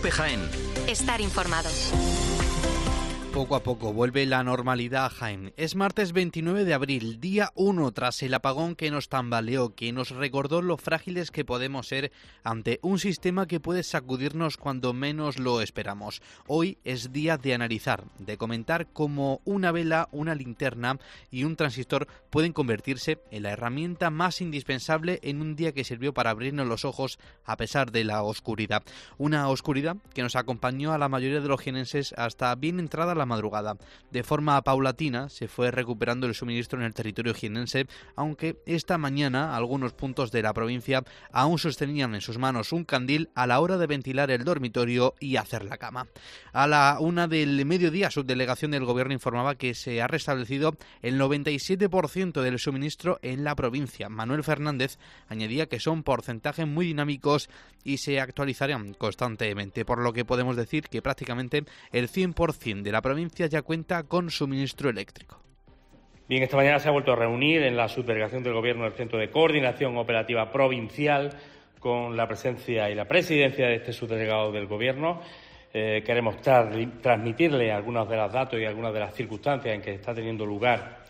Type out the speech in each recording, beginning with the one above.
COPE Jaén. Estar informado. Poco a poco vuelve la normalidad a Jaén. Es martes 29 de abril, día 1 tras el apagón que nos tambaleó, que nos recordó lo frágiles que podemos ser ante un sistema que puede sacudirnos cuando menos lo esperamos. Hoy es día de analizar, de comentar cómo una vela, una linterna y un transistor pueden convertirse en la herramienta más indispensable en un día que sirvió para abrirnos los ojos a pesar de la oscuridad. Una oscuridad que nos acompañó a la mayoría de los jienenses hasta bien entrada la madrugada. De forma paulatina se fue recuperando el suministro en el territorio jienense, aunque esta mañana algunos puntos de la provincia aún sostenían en sus manos un candil a la hora de ventilar el dormitorio y hacer la cama. A la 1 del mediodía, subdelegación del Gobierno informaba que se ha restablecido el 97% del suministro en la provincia. Manuel Fernández añadía que son porcentajes muy dinámicos y se actualizarán constantemente, por lo que podemos decir que prácticamente el 100% de la provincia ya cuenta con suministro eléctrico. Bien, esta mañana se ha vuelto a reunir en la subdelegación del Gobierno el Centro de Coordinación Operativa Provincial con la presencia y la presidencia de este subdelegado del Gobierno. Queremos transmitirle algunos de los datos y algunas de las circunstancias en que está teniendo lugar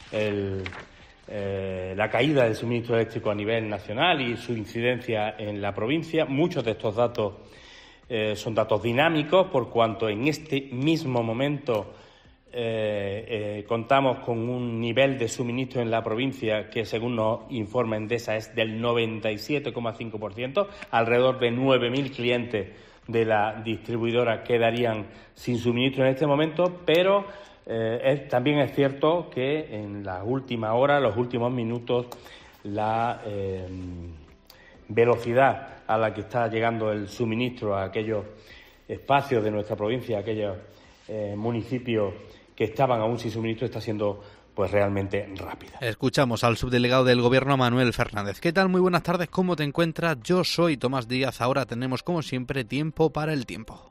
la caída del suministro eléctrico a nivel nacional y su incidencia en la provincia. Muchos de estos datos son datos dinámicos, por cuanto en este mismo momento contamos con un nivel de suministro en la provincia que, según nos informa Endesa, es del 97,5%. Alrededor de 9.000 clientes de la distribuidora quedarían sin suministro en este momento, pero también es cierto que en las últimas horas, los últimos minutos, la velocidad a la que está llegando el suministro a aquellos espacios de nuestra provincia, a aquellos municipios que estaban aún sin suministro, está siendo pues realmente rápida. Escuchamos al subdelegado del Gobierno, Manuel Fernández. ¿Qué tal? Muy buenas tardes, ¿cómo te encuentras? Yo soy Tomás Díaz. Ahora tenemos, como siempre, tiempo para el tiempo.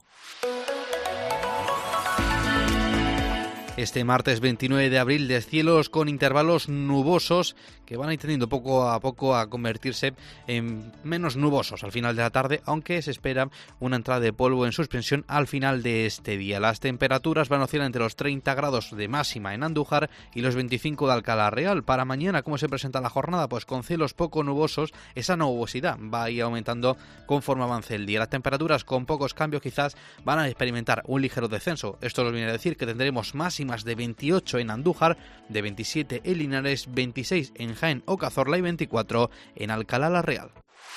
Este martes 29 de abril, descielos con intervalos nubosos que van a ir tendiendo poco a poco a convertirse en menos nubosos al final de la tarde, aunque se espera una entrada de polvo en suspensión al final de este día. Las temperaturas van a oscilar entre los 30 grados de máxima en Andújar y los 25 de Alcalá Real. Para mañana, ¿cómo se presenta la jornada? Pues con cielos poco nubosos, esa nubosidad va a ir aumentando conforme avance el día. Las temperaturas con pocos cambios quizás van a experimentar un ligero descenso. Esto nos viene a decir que tendremos máximas de 28 en Andújar, de 27 en Linares, 26 en Jaén o Cazorla y 24 en Alcalá la Real.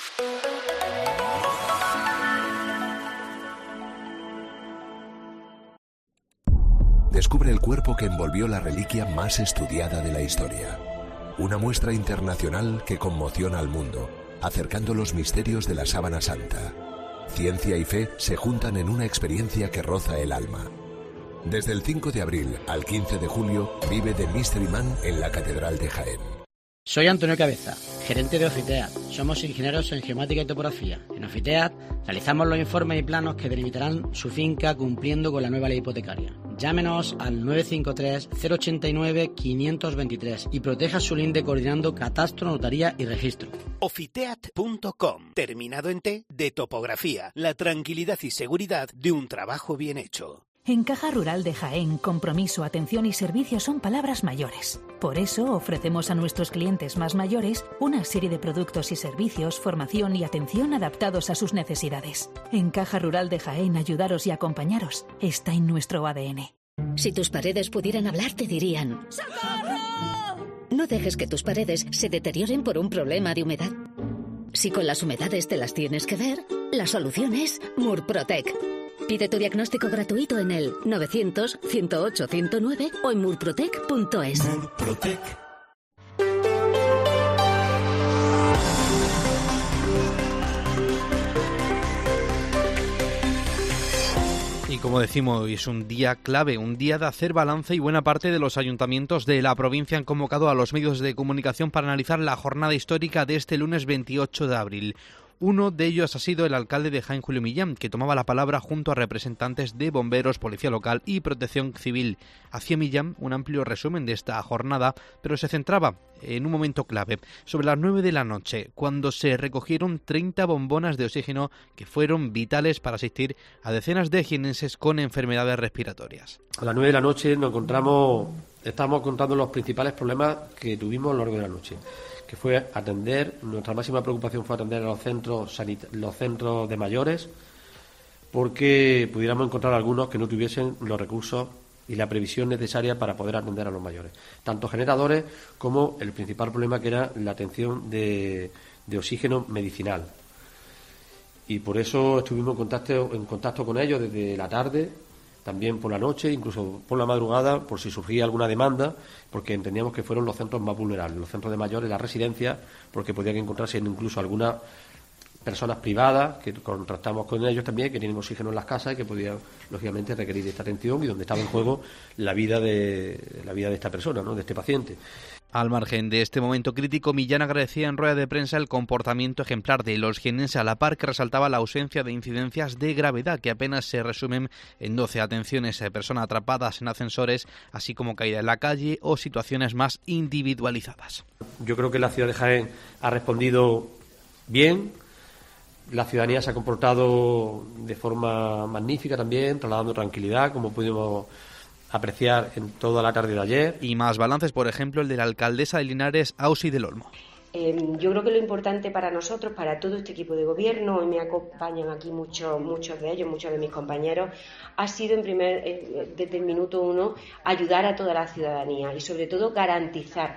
Descubre el cuerpo que envolvió la reliquia más estudiada de la historia. Una muestra internacional que conmociona al mundo, acercando los misterios de la Sábana Santa. Ciencia y fe se juntan en una experiencia que roza el alma. Desde el 5 de abril al 15 de julio, vive The Mystery Man en la Catedral de Jaén. Soy Antonio Cabeza, gerente de Ofiteat. Somos ingenieros en geomática y topografía. En Ofiteat realizamos los informes y planos que delimitarán su finca cumpliendo con la nueva ley hipotecaria. Llámenos al 953-089-523 y proteja su linde coordinando catastro, notaría y registro. Ofiteat.com, terminado en T, de topografía, la tranquilidad y seguridad de un trabajo bien hecho. En Caja Rural de Jaén, compromiso, atención y servicio son palabras mayores. Por eso ofrecemos a nuestros clientes más mayores una serie de productos y servicios, formación y atención adaptados a sus necesidades. En Caja Rural de Jaén, ayudaros y acompañaros está en nuestro ADN. Si tus paredes pudieran hablar, te dirían: ¡socorro! No dejes que tus paredes se deterioren por un problema de humedad. Si con las humedades te las tienes que ver, la solución es Murprotec. Pide tu diagnóstico gratuito en el 900-108-109 o en murprotec.es. Murprotec. Y como decimos, hoy es un día clave, un día de hacer balance, y buena parte de los ayuntamientos de la provincia han convocado a los medios de comunicación para analizar la jornada histórica de este lunes 28 de abril. Uno de ellos ha sido el alcalde de Jaén, Julio Millán, que tomaba la palabra junto a representantes de bomberos, policía local y protección civil. Hacía Millán un amplio resumen de esta jornada, pero se centraba en un momento clave, sobre las 9 de la noche, cuando se recogieron 30 bombonas de oxígeno que fueron vitales para asistir a decenas de jienenses con enfermedades respiratorias. A las 9 de la noche estábamos contando los principales problemas que tuvimos a lo largo de la noche, que fue atender, nuestra máxima preocupación fue atender a los centros de mayores, porque pudiéramos encontrar algunos que no tuviesen los recursos y la previsión necesaria para poder atender a los mayores, tanto generadores como el principal problema, que era la atención de oxígeno medicinal. Y por eso estuvimos en contacto con ellos desde la tarde, también por la noche, incluso por la madrugada, por si surgía alguna demanda, porque entendíamos que fueron los centros más vulnerables, los centros de mayores, las residencias, porque podían encontrarse incluso algunas personas privadas que contrastamos con ellos también, que tienen oxígeno en las casas y que podían, lógicamente, requerir esta atención, y donde estaba en juego la vida de esta persona, ¿no?, de este paciente. Al margen de este momento crítico, Millán agradecía en rueda de prensa el comportamiento ejemplar de los jienenses, a la par que resaltaba la ausencia de incidencias de gravedad, que apenas se resumen en 12 atenciones a personas atrapadas en ascensores, así como caída en la calle o situaciones más individualizadas. Yo creo que la ciudad de Jaén ha respondido bien. La ciudadanía se ha comportado de forma magnífica también, trasladando tranquilidad, como pudimos apreciar en toda la tarde de ayer. Y más balances, por ejemplo, el de la alcaldesa de Linares, Ausi del Olmo. Yo creo que lo importante para nosotros, para todo este equipo de gobierno, hoy me acompañan aquí muchos de ellos, muchos de mis compañeros, ha sido desde el minuto uno ayudar a toda la ciudadanía y sobre todo garantizar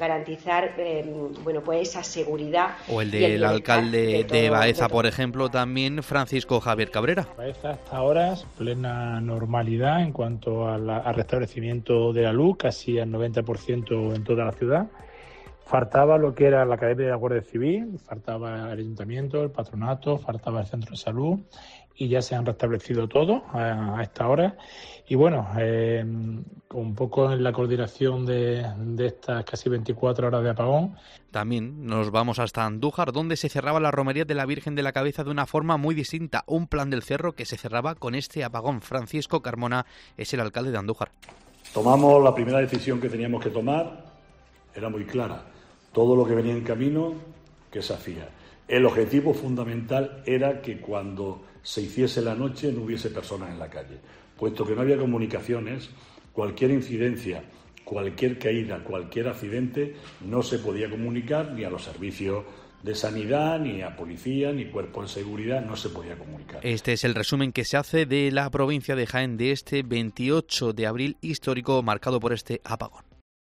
pues esa seguridad. O el del alcalde de Baeza, por ejemplo, también Francisco Javier Cabrera. Baeza hasta ahora plena normalidad en cuanto al restablecimiento de la luz, casi al 90% en toda la ciudad. Faltaba lo que era la Academia de la Guardia Civil, faltaba el Ayuntamiento, el Patronato, faltaba el Centro de Salud, y ya se han restablecido todo a esta hora. Y bueno, un poco en la coordinación de estas casi 24 horas de apagón. También nos vamos hasta Andújar, donde se cerraba la romería de la Virgen de la Cabeza de una forma muy distinta. Un plan del Cerro que se cerraba con este apagón. Francisco Carmona es el alcalde de Andújar. Tomamos la primera decisión que teníamos que tomar, era muy clara. Todo lo que venía en camino, que se hacía. El objetivo fundamental era que cuando se hiciese la noche no hubiese personas en la calle. Puesto que no había comunicaciones, cualquier incidencia, cualquier caída, cualquier accidente, no se podía comunicar ni a los servicios de sanidad, ni a policía, ni cuerpo de seguridad, no se podía comunicar. Este es el resumen que se hace de la provincia de Jaén de este 28 de abril histórico marcado por este apagón.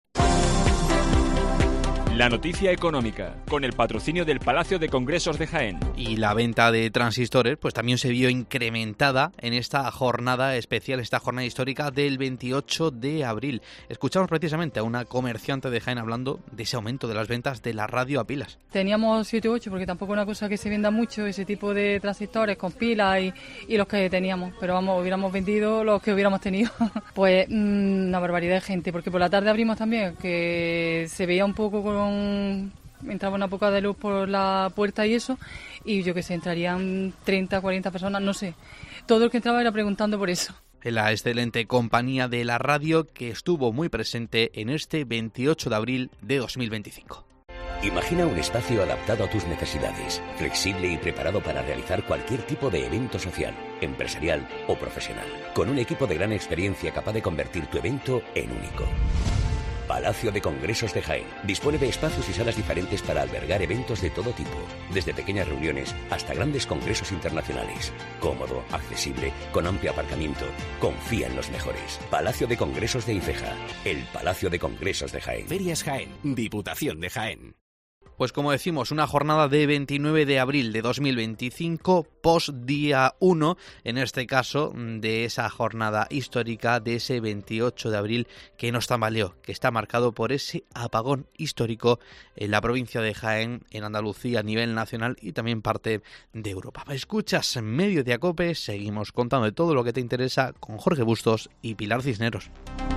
La noticia económica, con el patrocinio del Palacio de Congresos de Jaén. Y la venta de transistores pues también se vio incrementada en esta jornada especial, esta jornada histórica del 28 de abril. Escuchamos precisamente a una comerciante de Jaén hablando de ese aumento de las ventas de la radio a pilas. Teníamos 7 u 8, porque tampoco es una cosa que se venda mucho, ese tipo de transistores con pilas y los que teníamos. Pero vamos, hubiéramos vendido los que hubiéramos tenido. Pues una barbaridad de gente, porque por la tarde abrimos también, que se veía un poco entraba una poca de luz por la puerta y eso, y yo que sé, entrarían 30, 40 personas, no sé. Todo el que entraba era preguntando por eso. La excelente compañía de la radio que estuvo muy presente en este 28 de abril de 2025. Imagina un espacio adaptado a tus necesidades, flexible y preparado para realizar cualquier tipo de evento social, empresarial o profesional, con un equipo de gran experiencia capaz de convertir tu evento en único. Palacio de Congresos de Jaén dispone de espacios y salas diferentes para albergar eventos de todo tipo, desde pequeñas reuniones hasta grandes congresos internacionales. Cómodo, accesible, con amplio aparcamiento. Confía en los mejores. Palacio de Congresos de Ifeja, el Palacio de Congresos de Jaén. Ferias Jaén, Diputación de Jaén. Pues como decimos, una jornada de 29 de abril de 2025, post día 1, en este caso, de esa jornada histórica de ese 28 de abril que nos tambaleó, que está marcado por ese apagón histórico en la provincia de Jaén, en Andalucía a nivel nacional y también parte de Europa. Escuchas Mediodía COPE, seguimos contando de todo lo que te interesa con Jorge Bustos y Pilar Cisneros.